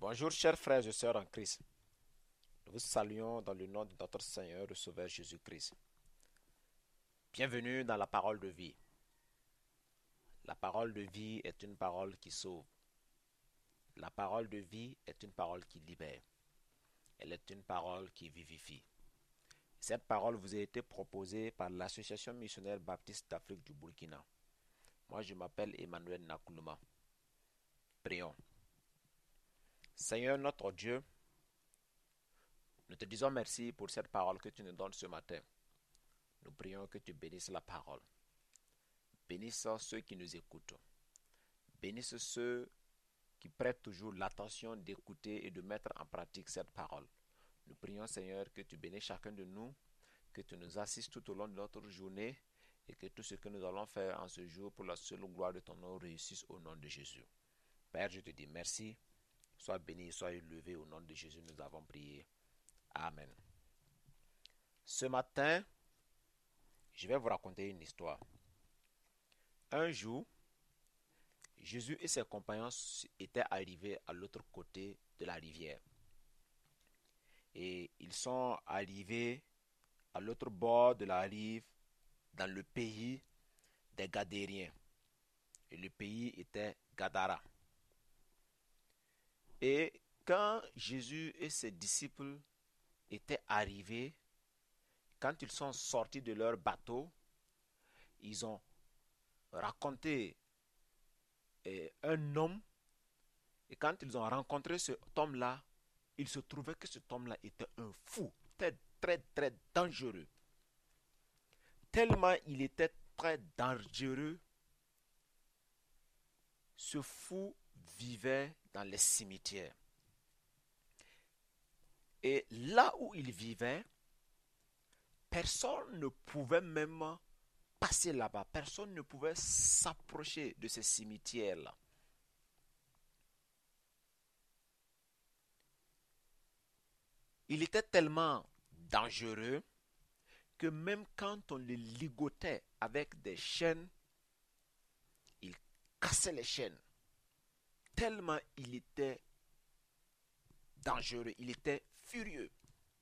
Bonjour chers frères et sœurs en Christ. Nous vous saluons dans le nom de notre Seigneur et Sauveur Jésus-Christ. Bienvenue dans la parole de vie. La parole de vie est une parole qui sauve. La parole de vie est une parole qui libère. Elle est une parole qui vivifie. Cette parole vous a été proposée par l'Association missionnaire baptiste d'Afrique du Burkina. Moi, je m'appelle Emmanuel Nakoulouma. Prions. Seigneur notre Dieu, nous te disons merci pour cette parole que tu nous donnes ce matin. Nous prions que tu bénisses la parole. Bénisse ceux qui nous écoutent. Bénisse ceux qui prêtent toujours l'attention d'écouter et de mettre en pratique cette parole. Nous prions, Seigneur, que tu bénisses chacun de nous, que tu nous assistes tout au long de notre journée et que tout ce que nous allons faire en ce jour pour la seule gloire de ton nom réussisse au nom de Jésus. Père, je te dis merci. Sois béni, sois élevé au nom de Jésus. Nous avons prié. Amen. Ce matin, je vais vous raconter une histoire. Un jour, Jésus et ses compagnons étaient arrivés à l'autre côté de la rivière. Et ils sont arrivés à l'autre bord de la rive dans le pays des Gadériens. Et le pays était Gadara. Et quand Jésus et ses disciples étaient arrivés, quand ils sont sortis de leur bateau, ils ont raconté un homme. Et quand ils ont rencontré cet homme-là, il se trouvait que cet homme-là était un fou, très, très, très dangereux. Tellement il était très dangereux, ce fou vivait dans les cimetières. Et là où il vivait, personne ne pouvait même passer là-bas. Personne ne pouvait s'approcher de ces cimetières-là. Il était tellement dangereux que même quand on le ligotait avec des chaînes, il cassait les chaînes. Tellement il était dangereux, il était furieux.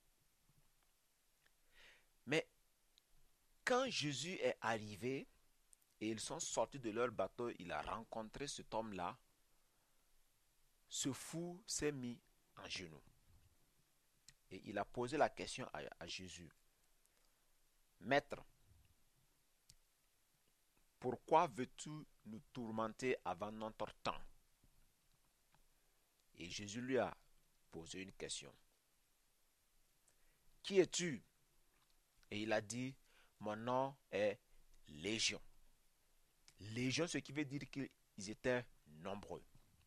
Mais quand Jésus est arrivé et ils sont sortis de leur bateau, il a rencontré cet homme-là. Ce fou s'est mis en genoux. Et il a posé la question à Jésus. Maître, pourquoi veux-tu nous tourmenter avant notre temps? Et Jésus lui a posé une question. Qui es-tu? Et il a dit, mon nom est Légion. Légion, ce qui veut dire qu'ils étaient nombreux.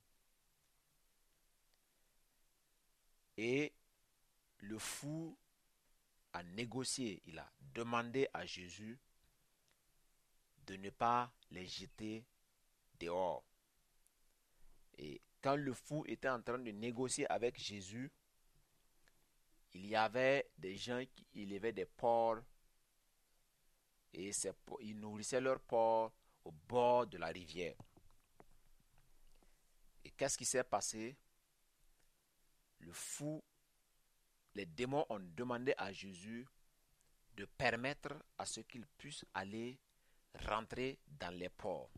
Et le fou a négocié, il a demandé à Jésus de ne pas les jeter dehors. Et quand le fou était en train de négocier avec Jésus, il y avait des gens qui élevaient des porcs et ils nourrissaient leurs porcs au bord de la rivière. Et qu'est-ce qui s'est passé? Le fou, les démons ont demandé à Jésus de permettre à ce qu'ils puissent aller rentrer dans les ports.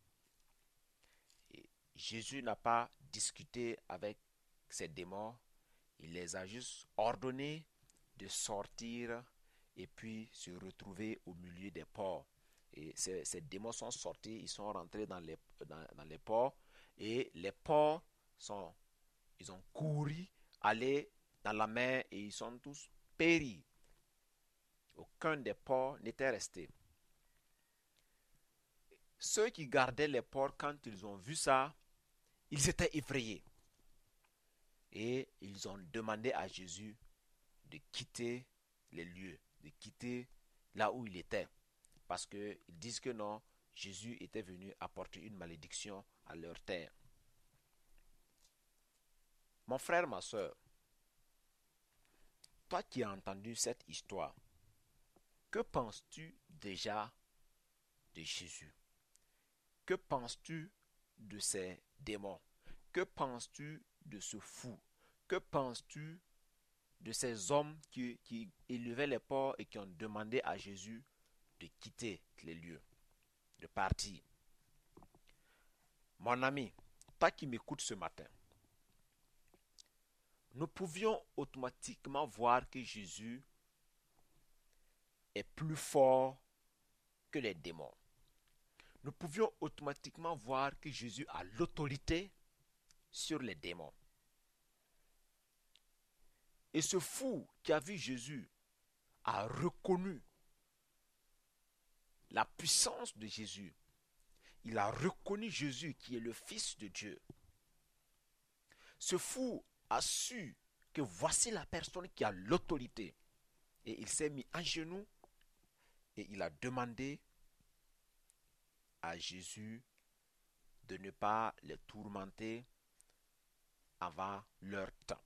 Et Jésus n'a pas discuté avec ces démons, il les a juste ordonné de sortir et puis se retrouver au milieu des ports. Et ces démons sont sortis, ils sont rentrés dans les ports et les porcs ils ont couru, aller dans la mer et ils sont tous péris. Aucun des porcs n'était resté. Ceux qui gardaient les porcs, quand ils ont vu ça, ils étaient effrayés. Et ils ont demandé à Jésus de quitter les lieux, de quitter là où il était. Parce qu'ils disent que non, Jésus était venu apporter une malédiction à leur terre. Mon frère, ma soeur, toi qui as entendu cette histoire, que penses-tu déjà de Jésus? Que penses-tu de ces démons? Que penses-tu de ce fou? Que penses-tu de ces hommes qui élevaient les porcs et qui ont demandé à Jésus de quitter les lieux, de partir? Mon ami, toi qui m'écoutes ce matin, nous pouvions automatiquement voir que Jésus est plus fort que les démons. Nous pouvions automatiquement voir que Jésus a l'autorité sur les démons. Et ce fou qui a vu Jésus a reconnu la puissance de Jésus. Il a reconnu Jésus qui est le Fils de Dieu. Ce fou a su que voici la personne qui a l'autorité. Et il s'est mis à genoux et il a demandé à Jésus de ne pas les tourmenter avant leur temps.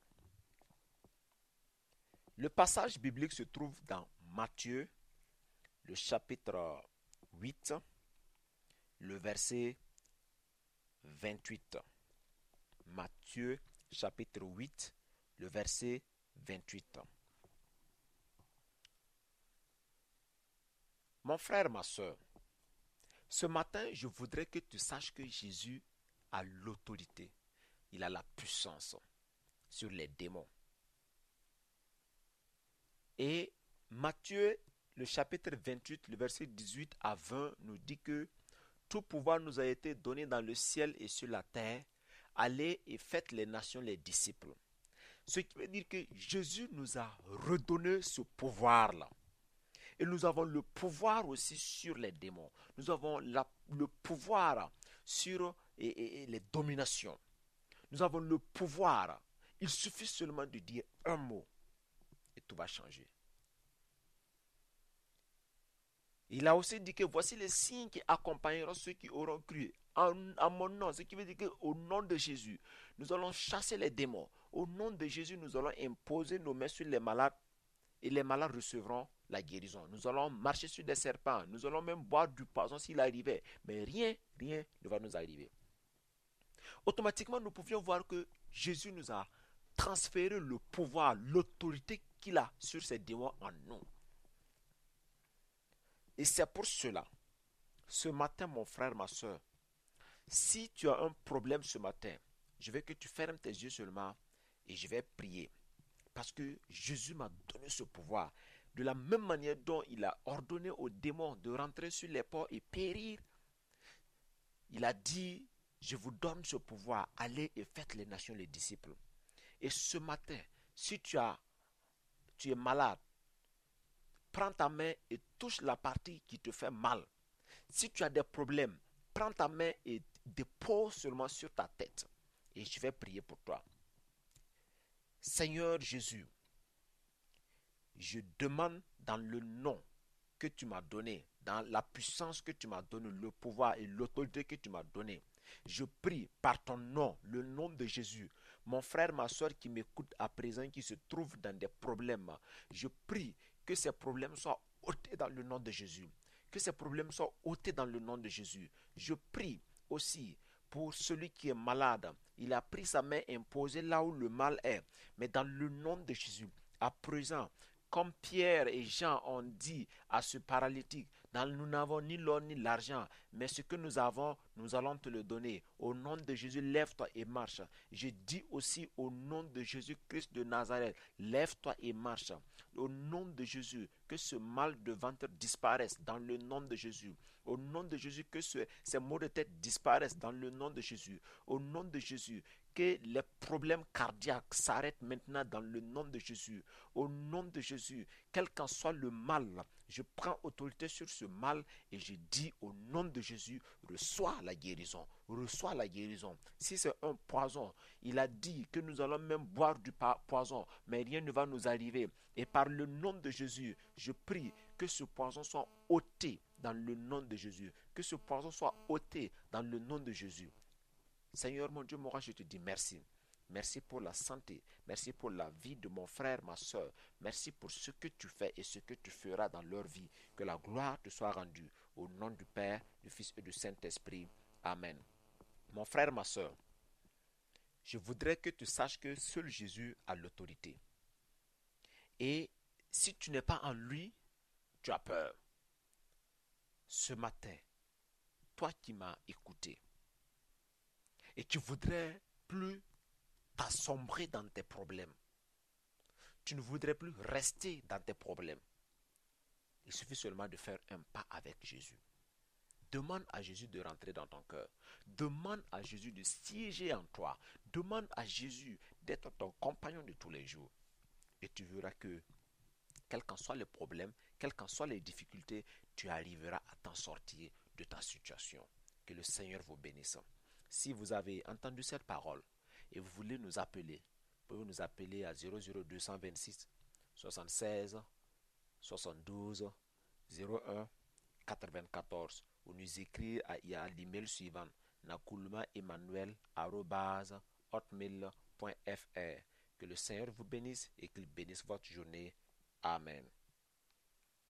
Le passage biblique se trouve dans Matthieu, le chapitre 8, le verset 28. Matthieu, chapitre 8, le verset 28. Mon frère, ma soeur, ce matin, je voudrais que tu saches que Jésus a l'autorité. Il a la puissance sur les démons. Et Matthieu, le chapitre 28, le verset 18 à 20, nous dit que tout pouvoir nous a été donné dans le ciel et sur la terre. Allez et faites les nations les disciples. Ce qui veut dire que Jésus nous a redonné ce pouvoir-là. Et nous avons le pouvoir aussi sur les démons. Nous avons le pouvoir sur les dominations. Nous avons le pouvoir. Il suffit seulement de dire un mot et tout va changer. Il a aussi dit que voici les signes qui accompagneront ceux qui auront cru en mon nom. Ce qui veut dire qu'au nom de Jésus, nous allons chasser les démons. Au nom de Jésus, nous allons imposer nos mains sur les malades et les malades recevront la guérison. Nous allons marcher sur des serpents. Nous allons même boire du poison s'il arrivait. Mais rien ne va nous arriver. Automatiquement, nous pouvions voir que Jésus nous a transféré le pouvoir, l'autorité qu'il a sur ces démons en nous. Et c'est pour cela, ce matin, mon frère, ma soeur, si tu as un problème ce matin, je veux que tu fermes tes yeux seulement et je vais prier. Parce que Jésus m'a donné ce pouvoir. De la même manière dont il a ordonné aux démons de rentrer sur les ports et périr, il a dit, je vous donne ce pouvoir, allez et faites les nations les disciples. Et ce matin, si tu es malade, prends ta main et touche la partie qui te fait mal. Si tu as des problèmes, prends ta main et dépose seulement sur ta tête. Et je vais prier pour toi. Seigneur Jésus, je demande dans le nom que tu m'as donné, dans la puissance que tu m'as donné, le pouvoir et l'autorité que tu m'as donné. Je prie par ton nom, le nom de Jésus, mon frère, ma soeur qui m'écoute à présent, qui se trouve dans des problèmes, je prie que ces problèmes soient ôtés dans le nom de Jésus. Que ces problèmes soient ôtés dans le nom de Jésus. Je prie aussi pour celui qui est malade. Il a pris sa main imposée là où le mal est. Mais dans le nom de Jésus, à présent, comme Pierre et Jean ont dit à ce paralytique, nous n'avons ni l'or ni l'argent, mais ce que nous avons, nous allons te le donner. Au nom de Jésus, lève-toi et marche. Je dis aussi au nom de Jésus-Christ de Nazareth, lève-toi et marche. Au nom de Jésus, que ce mal de ventre disparaisse dans le nom de Jésus. Au nom de Jésus, que ces maux de tête disparaissent dans le nom de Jésus. Au nom de Jésus, que les problèmes cardiaques s'arrêtent maintenant dans le nom de Jésus. Au nom de Jésus, quel qu'en soit le mal, je prends autorité sur ce mal et je dis au nom de Jésus, reçois la guérison, reçois la guérison. Si c'est un poison, il a dit que nous allons même boire du poison, mais rien ne va nous arriver. Et par le nom de Jésus, je prie que ce poison soit ôté dans le nom de Jésus. Que ce poison soit ôté dans le nom de Jésus. Seigneur mon Dieu, mon roi, je te dis merci. Merci pour la santé. Merci pour la vie de mon frère, ma soeur. Merci pour ce que tu fais et ce que tu feras dans leur vie. Que la gloire te soit rendue. Au nom du Père, du Fils et du Saint-Esprit. Amen. Mon frère, ma soeur, Je voudrais que tu saches que seul Jésus a l'autorité. Et si tu n'es pas en lui, tu as peur. Ce matin, toi qui m'as écouté, et tu voudrais plus t'assombrer dans tes problèmes, tu ne voudrais plus rester dans tes problèmes, il suffit seulement de faire un pas avec Jésus. Demande à Jésus de rentrer dans ton cœur. Demande à Jésus de siéger en toi. Demande à Jésus d'être ton compagnon de tous les jours. Et tu verras que, quels qu'en soient les problèmes, quelles qu'en soient les difficultés, tu arriveras à t'en sortir de ta situation. Que le Seigneur vous bénisse. Si vous avez entendu cette parole et vous voulez nous appeler, vous pouvez nous appeler à 00226 76 72 01 94 ou nous écrire à l'email suivant nakulmaemmanuel@hotmail.fr. Que le Seigneur vous bénisse et qu'il bénisse votre journée. Amen.